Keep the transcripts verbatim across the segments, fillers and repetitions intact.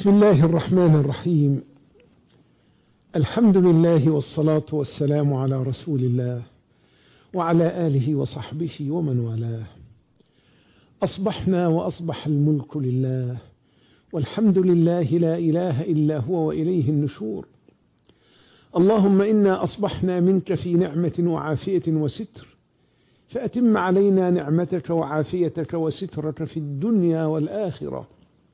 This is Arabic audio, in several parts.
بسم الله الرحمن الرحيم. الحمد لله والصلاة والسلام على رسول الله وعلى آله وصحبه ومن والاه. أصبحنا وأصبح الملك لله، والحمد لله لا إله إلا هو وإليه النشور. اللهم إنا أصبحنا منك في نعمة وعافية وستر، فأتم علينا نعمتك وعافيتك وسترك في الدنيا والآخرة.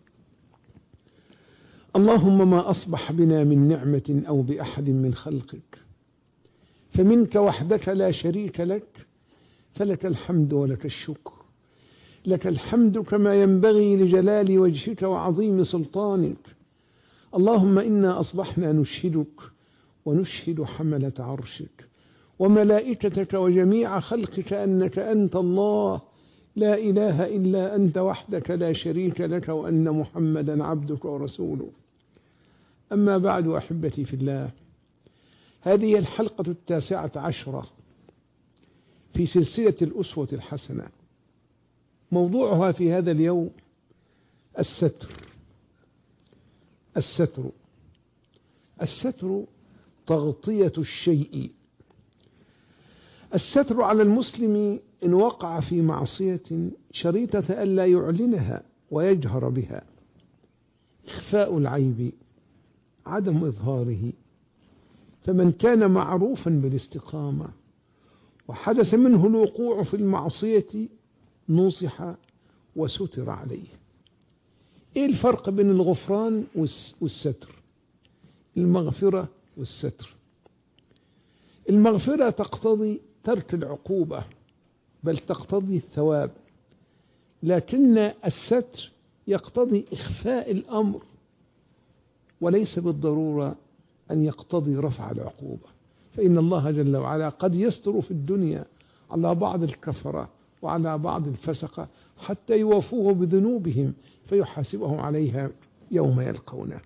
اللهم ما أصبح بنا من نعمة أو بأحد من خلقك فمنك وحدك لا شريك لك، فلك الحمد ولك الشكر. لك الحمد كما ينبغي لجلال وجهك وعظيم سلطانك. اللهم إنا أصبحنا نشهدك ونشهد حملة عرشك وملائكتك وجميع خلقك أنك أنت الله لا إله إلا أنت وحدك لا شريك لك، وأن محمدا عبدك ورسوله. أما بعد، أحبتي في الله، هذه الحلقة التاسعة عشرة في سلسلة الأسوة الحسنة. موضوعها في هذا اليوم الستر. الستر الستر تغطية الشيء. الستر على المسلم إن وقع في معصية شريطة ألا يعلنها ويجهر بها. إخفاء العيب، عدم إظهاره. فمن كان معروفا بالاستقامة وحدث منه الوقوع في المعصية نصح وستر عليه. إيه الفرق بين الغفران والستر؟ المغفرة والستر. المغفرة تقتضي ترك العقوبة، بل تقتضي الثواب، لكن الستر يقتضي إخفاء الأمر، وليس بالضرورة أن يقتضي رفع العقوبة. فإن الله جل وعلا قد يستر في الدنيا على بعض الكفرة وعلى بعض الفسقة حتى يوافوه بذنوبهم فيحاسبهم عليها يوم يلقونه.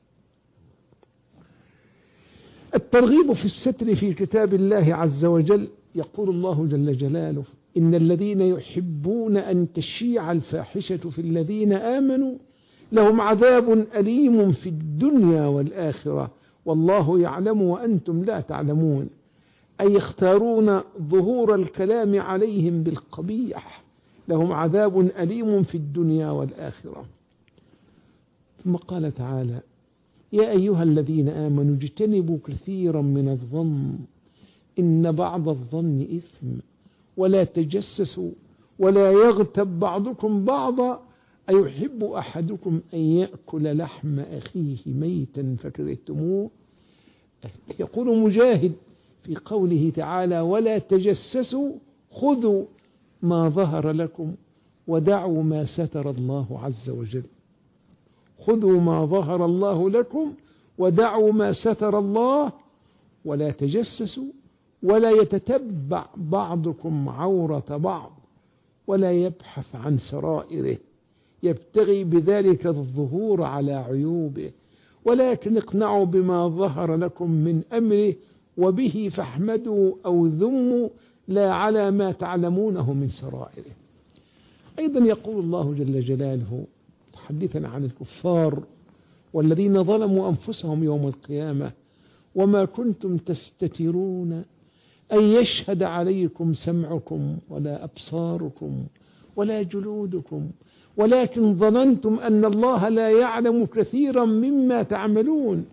الترغيب في الستر في كتاب الله عز وجل. يقول الله جل جلاله: إن الذين يحبون أن تشيع الفاحشة في الذين آمنوا لهم عذاب أليم في الدنيا والآخرة والله يعلم وأنتم لا تعلمون. أي يختارون ظهور الكلام عليهم بالقبيح. لهم عذاب أليم في الدنيا والآخرة. ثم قال تعالى: يا أيها الذين آمنوا اجتنبوا كثيرا من الظن إن بعض الظن إثم ولا تجسسوا ولا يغتب بعضكم بعضا أيحب أحدكم أن يأكل لحم أخيه ميتا فكرهتموه. يقول مجاهد في قوله تعالى: ولا تجسسوا خذوا ما ظهر لكم ودعوا ما ستر الله عز وجل. خذوا ما ظهر الله لكم ودعوا ما ستر الله، ولا تجسسوا ولا يتتبع بعضكم عورة بعض ولا يبحث عن سرائره يبتغي بذلك الظهور على عيوبه، ولكن اقنعوا بما ظهر لكم من أمره وبه فاحمدوا أو ذموا لا على ما تعلمونه من سرائره. أيضا يقول الله جل جلاله حديثا عن الكفار والذين ظلموا أنفسهم يوم القيامة: وما كنتم تستترون أن يشهد عليكم سمعكم ولا أبصاركم ولا جلودكم ولكن ظننتم أن الله لا يعلم كثيرا مما تعملون.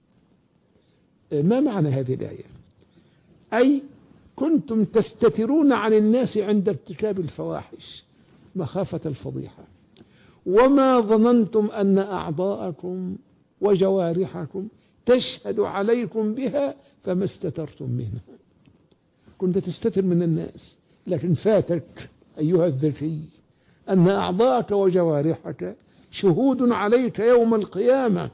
ما معنى هذه الآية؟ أي كنتم تستترون عن الناس عند ارتكاب الفواحش مخافة الفضيحة، وما ظننتم أن أعضاءكم وجوارحكم تشهد عليكم بها فما استترتم منه. كنت تستتر من الناس، لكن فاتك أيها الذكي أن أعضاءك وجوارحك شهود عليك يوم القيامة.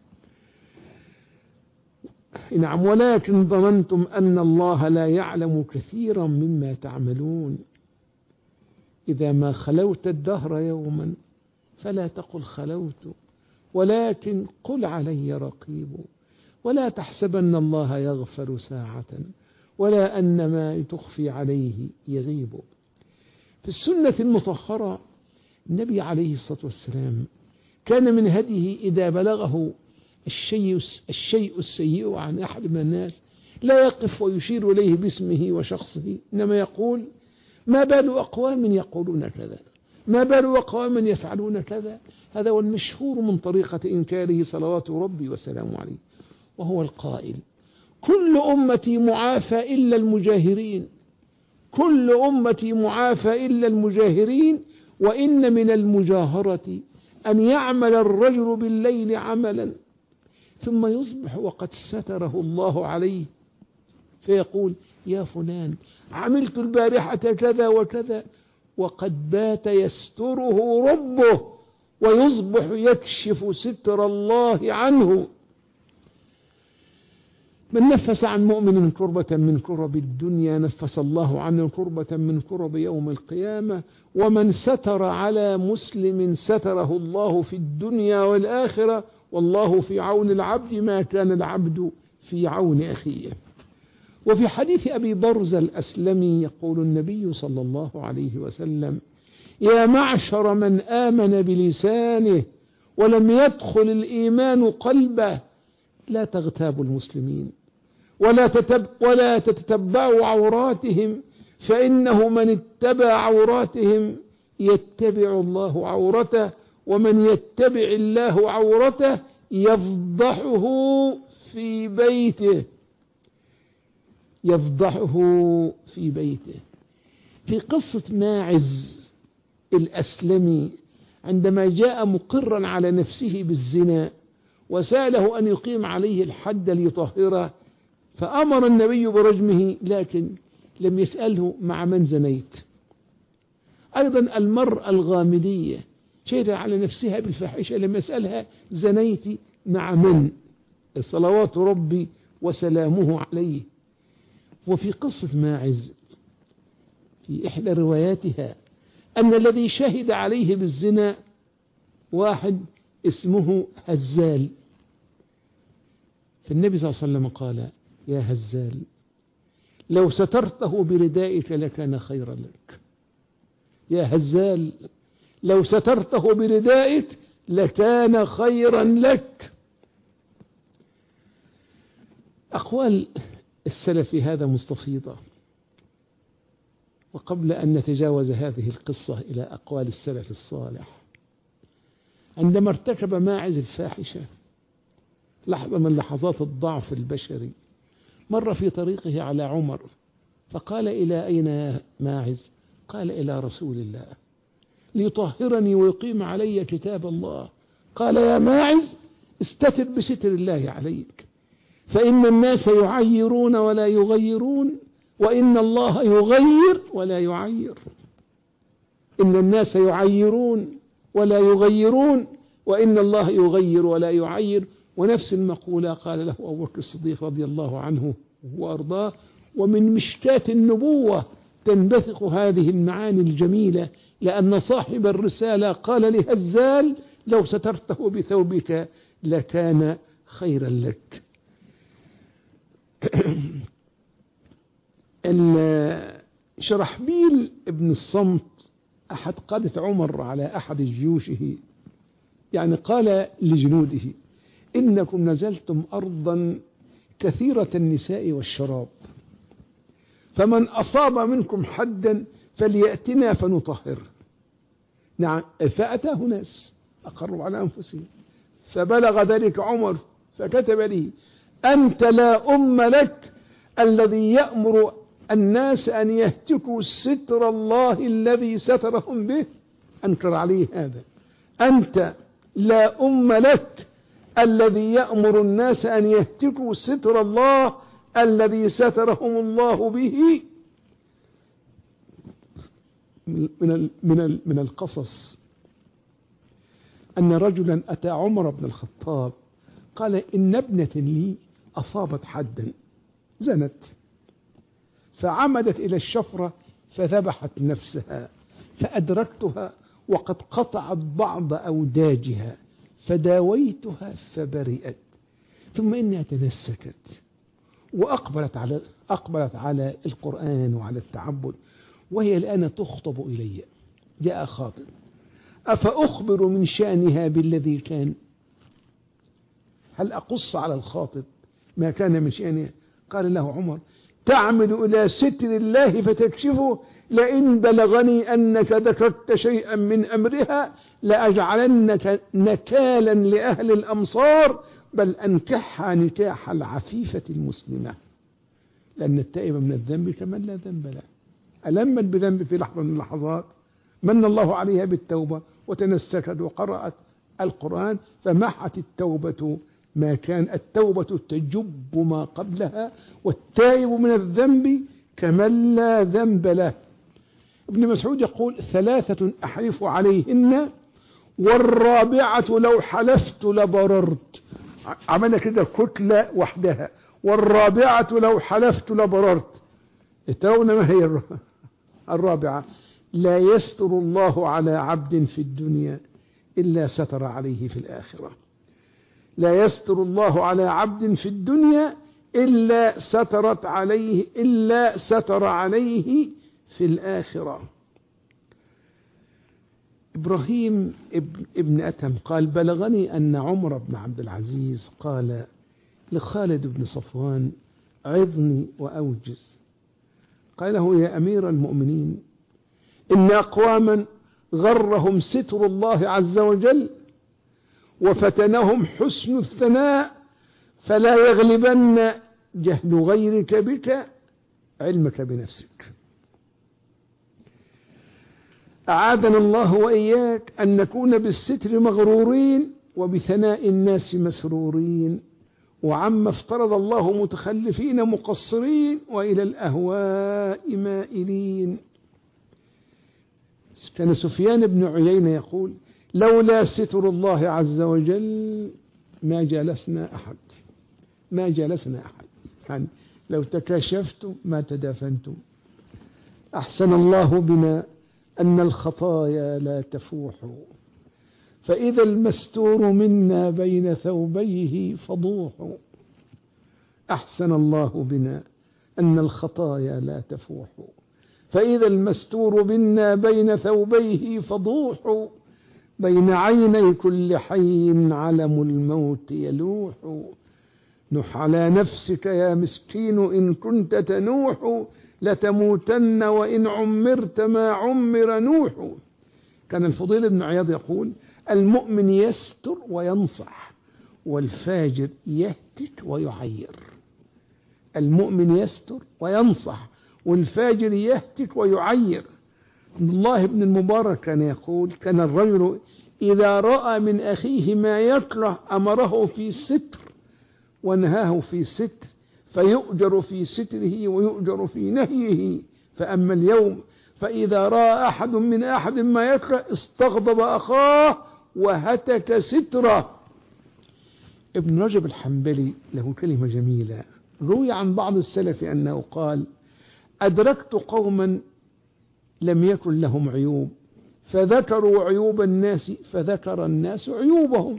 نعم، ولكن ظننتم أن الله لا يعلم كثيرا مما تعملون. إذا ما خلوت الدهر يوما فلا تقل خلوت، ولكن قل علي رقيب. ولا تحسبن الله يغفر ساعة ولا أن ما تخفي عليه يغيب. في السنة المطهرة النبي عليه الصلاة والسلام كان من هديه إذا بلغه الشيء, الشيء السيء عن أحد من الناس لا يقف ويشير إليه باسمه وشخصه، إنما يقول ما بال أقوام يقولون كذا، ما بال أقوام يفعلون كذا. هذا هو المشهور من طريقة إنكاره صلوات ربي وسلامه عليه، وهو القائل كل أمتي معافى إلا المجاهرين، كل أمتي معافى إلا المجاهرين، وإن من المجاهرة أن يعمل الرجل بالليل عملا ثم يصبح وقد ستره الله عليه فيقول يا فلان عملت البارحة كذا وكذا، وقد بات يستره ربه ويصبح يكشف ستر الله عنه. من نفس عن مؤمن كربة من كرب الدنيا نفس الله عنه كربة من كرب يوم القيامة، ومن ستر على مسلم ستره الله في الدنيا والآخرة، والله في عون العبد ما كان العبد في عون أخيه. وفي حديث أبي برزة الأسلمي يقول النبي صلى الله عليه وسلم يا معشر من آمن بلسانه ولم يدخل الإيمان قلبه لا تغتابوا المسلمين ولا, تتب ولا تتتبعوا عوراتهم، فإنه من اتبع عوراتهم يتبع الله عورته، ومن يتبع الله عورته يفضحه في بيته، يفضحه في بيته. في قصة ماعز الأسلمي عندما جاء مقرا على نفسه بالزنا وسأله أن يقيم عليه الحد ليطهره، فأمر النبي برجمه، لكن لم يسأله مع من زنيت. أيضا المرأة الغامدية شهد على نفسها بالفاحشة لم يسألها زنيت مع من، صلوات ربي وسلامه عليه. وفي قصة ماعز في إحدى رواياتها أن الذي شهد عليه بالزنا واحد اسمه هزال، فالنبي صلى الله عليه وسلم قال يا هزال لو سترته بردائك لكان خيرا لك، يا هزال لو سترته بردائك لكان خيرا لك. أقوال السلف في هذا مستفيضة، وقبل أن نتجاوز هذه القصة إلى أقوال السلف الصالح، عندما ارتكب ماعز الفاحشة لحظة من لحظات الضعف البشري مر في طريقه على عمر فقال إلى أين يا ماعز؟ قال إلى رسول الله ليطهرني ويقيم علي كتاب الله. قال يا ماعز استتر بستر الله عليك، فإن الناس يعيرون ولا يغيرون، وإن الله يغير ولا يعير. إن الناس يعيرون ولا يغيرون، وإن الله يغير ولا يعير. ونفس المقولة قال له أبو بكر الصديق رضي الله عنه وأرضاه. ومن مشكاة النبوة تنبثق هذه المعاني الجميلة، لأن صاحب الرسالة قال لهزال لو سترته بثوبك لكان خيرا لك. شرحبيل ابن الصمت أحد قادة عمر على أحد جيوشه يعني قال لجنوده إنكم نزلتم أرضا كثيرة النساء والشراب، فمن أصاب منكم حدا فليأتنا فنطهر. نعم، فأتاه ناس أقروا على أنفسهم فبلغ ذلك عمر فكتب لي أنت لا أم لك الذي يأمر الناس أن يهتكوا ستر الله الذي سترهم به. أنكر عليه هذا، أنت لا أم لك الذي يأمر الناس أن يهتكوا ستر الله الذي سترهم الله به. من من من القصص أن رجلا أتى عمر بن الخطاب قال إن ابنة لي أصابت حدا زنت، فعمدت إلى الشفرة فذبحت نفسها، فأدركتها وقد قطعت بعض أوداجها فداويتها فبرئت، ثم إنها تنسكت وأقبلت على أقبلت على القرآن وعلى التعبد، وهي الآن تخطب إلي. جاء خاطب أفأخبر من شأنها بالذي كان؟ هل أقص على الخاطب ما كان من شأنها؟ قال له عمر: تعمل إلى ستر الله فتكشفه، لئن بلغني أنك ذكرت شيئا من أمرها لأجعلنك نكالا لأهل الأمصار، بل أنكحها نكاح العفيفة المسلمة، لأن التائب من الذنب كمن لا ذنب له. ألمت بذنب في لحظة من اللحظات من الله عليها بالتوبة وتنسكت وقرأت القرآن فمحت التوبة ما كان. التوبة تجب ما قبلها، والتائب من الذنب كمن لا ذنب له. ابن مسعود يقول: ثلاثة أحلف عليهن والرابعة لو حلفت لبررت. عملنا كده كتلة وحدها، والرابعة لو حلفت لبررت. ترون ما هي الرابعة؟ لا يستر الله على عبد في الدنيا إلا ستر عليه في الآخرة. لا يستر الله على عبد في الدنيا إلا سترت عليه إلا ستر عليه في الآخرة. إبراهيم ابن أتهم قال: بلغني أن عمر بن عبد العزيز قال لخالد بن صفوان: عظني وأوجز. قال له: يا أمير المؤمنين، إن أقواما غرهم ستر الله عز وجل وفتنهم حسن الثناء، فلا يغلبن جهل غيرك بك علمك بنفسك. أعاذنا الله وإياك أن نكون بالستر مغرورين وبثناء الناس مسرورين، وعما افترض الله متخلفين مقصرين، وإلى الأهواء مائلين. كان سفيان بن عيينة يقول: لولا ستر الله عز وجل ما جالسنا أحد ما جالسنا أحد يعني لو تكاشفتم ما تدافنتم. أحسن الله بنا أن الخطايا لا تفوح، فإذا المستور منا بين ثوبيه فضوح. أحسن الله بنا أن الخطايا لا تفوح، فإذا المستور منا بين ثوبيه فضوح. بين عيني كل حي علم الموت يلوح. نح على نفسك يا مسكين إن كنت تنوح، لتموتن وإن عمرت ما عمر نوح. كان الفضيل بن عياض يقول: المؤمن يستر وينصح، والفاجر يهتك ويعير. المؤمن يستر وينصح، والفاجر يهتك ويعير. عبد الله بن المبارك كان يقول: كان الرجل إذا رأى من أخيه ما يكره أمره في ستر ونهاه في ستر، فيؤجر في ستره ويؤجر في نهيه. فأما اليوم فإذا رأى أحد من أحد ما يكره استغضب أخاه وهتك ستره. ابن رجب الحنبلي له كلمة جميلة، روي عن بعض السلف أنه قال: أدركت قوما لم يكن لهم عيوب فذكروا عيوب الناس فذكر الناس عيوبهم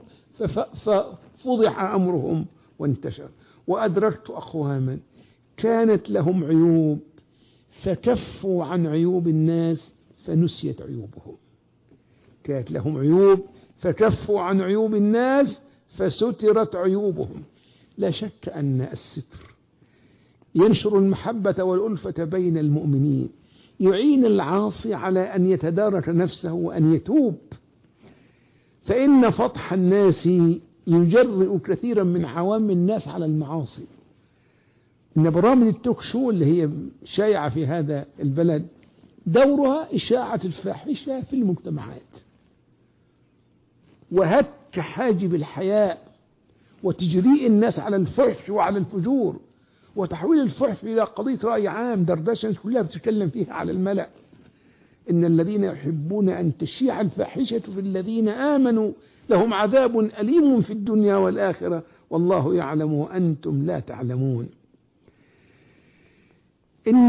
ففضح أمرهم وانتشر، وأدركت أقواما كانت لهم عيوب فكفوا عن عيوب الناس فنسيت عيوبهم. كانت لهم عيوب فكفوا عن عيوب الناس فسترت عيوبهم. لا شك أن الستر ينشر المحبة والألفة بين المؤمنين، يعين العاصي على أن يتدارك نفسه وأن يتوب، فإن فضح الناس يجرئ كثيرا من عوام الناس على المعاصي. إن برامج التوك شو اللي هي شائعة في هذا البلد دورها إشاعة الفاحشة في المجتمعات وهتك حاجب الحياء وتجريء الناس على الفحش وعلى الفجور وتحويل الفحش إلى قضية رأي عام، دردشة كلها بتتكلم فيها على الملأ. إن الذين يحبون أن تشيع الفاحشة في الذين آمنوا لهم عذاب أليم في الدنيا والآخرة والله يعلم وأنتم لا تعلمون. إن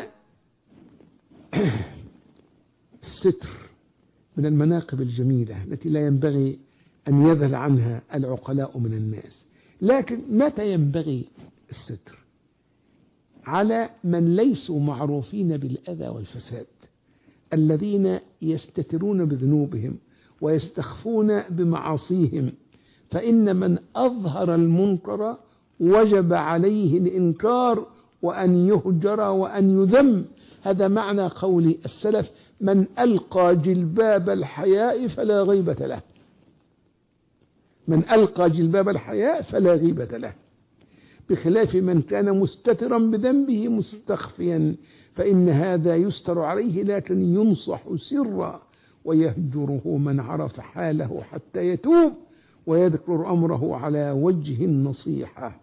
الستر من المناقب الجميلة التي لا ينبغي أن يذهل عنها العقلاء من الناس. لكن متى ينبغي الستر؟ على من ليسوا معروفين بالأذى والفساد، الذين يستترون بذنوبهم ويستخفون بمعاصيهم، فإن من أظهر المنكر وجب عليه الإنكار وأن يهجر وأن يذم. هذا معنى قول السلف: من ألقى جلباب الحياء فلا غيبة له. من ألقى جلباب الحياء فلا غيبة له، بخلاف من كان مستترا بذنبه مستخفيا، فإن هذا يستر عليه لكن ينصح سرا، ويهجره من عرف حاله حتى يتوب ويذكر أمره على وجه النصيحة.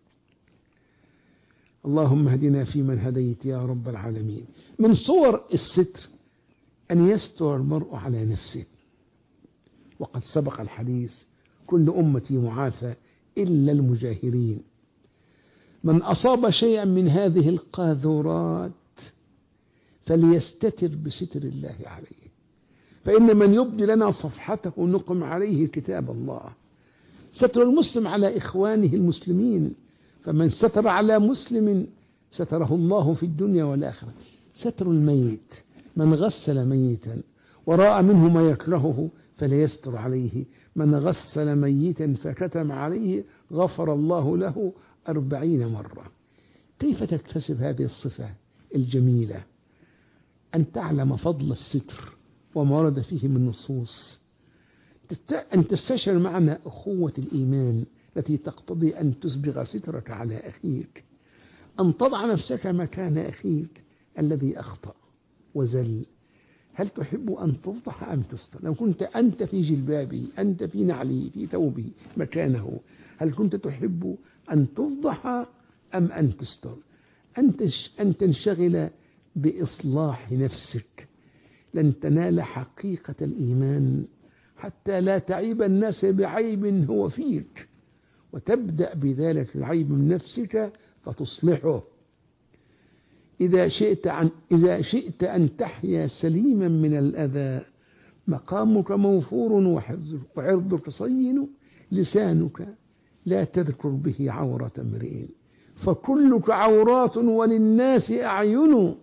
اللهم اهدنا فيمن هديت يا رب العالمين. من صور الستر أن يستر المرء على نفسه، وقد سبق الحديث: كل أمتي معافى إلا المجاهرين. من أصاب شيئا من هذه القاذورات فليستتر بستر الله عليه، فإن من يبدي لنا صفحته نقم عليه كتاب الله. ستر المسلم على إخوانه المسلمين، فمن ستر على مسلم ستره الله في الدنيا والآخرة. ستر الميت: من غسل ميتا ورأى منه ما يكرهه فليستر عليه، من غسل ميتا فكتم عليه غفر الله له أربعين مرة. كيف تكتسب هذه الصفة الجميلة؟ أن تعلم فضل الستر وما ورد فيه من نصوص، أن تستشعر معنى أخوة الإيمان التي تقتضي أن تسبغ سترك على أخيك، أن تضع نفسك مكان أخيك الذي أخطأ وزل. هل تحب أن تفضح أم تستر؟ لو كنت أنت في جلبابه، أنت في نعله، في ثوبه مكانه، هل كنت تحب أن تفضح أم أن تستر؟ أن تنشغل بإصلاح نفسك. لن تنال حقيقة الإيمان حتى لا تعيب الناس بعيب هو فيك، وتبدأ بذلك العيب من نفسك فتصلحه. إذا شئت عن إذا شئت أن تحيا سليما من الأذى، مقامك موفور وعرضك صين، لسانك لا تذكر به عورة امرئ، فكلك عورات وللناس أعين.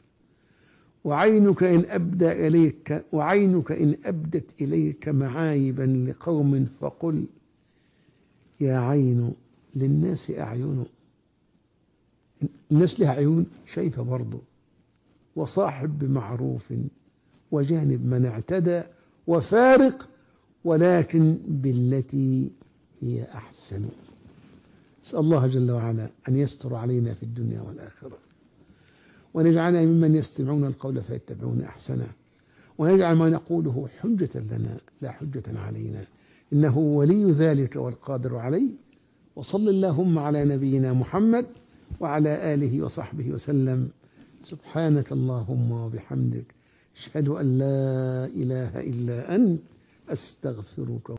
وعينك إن أبدى إليك وعينك إن أبدت إليك معايبا لقوم فقل يا عين للناس أعين. الناس لها عيون شايفة برضه. وصاحب بمعروف وجانب من اعتدى، وفارق ولكن بالتي هي أحسن. أسأل الله جل وعلا أن يستر علينا في الدنيا والآخرة، ونجعلنا ممن يستمعون القول فيتبعون أحسنه، ونجعل ما نقوله حجة لنا لا حجة علينا، إنه ولي ذلك والقادر عليه. وصل اللهم على نبينا محمد وعلى آله وصحبه وسلم. سبحانك اللهم وبحمدك، أشهد أن لا إله إلا أنت، أستغفرك.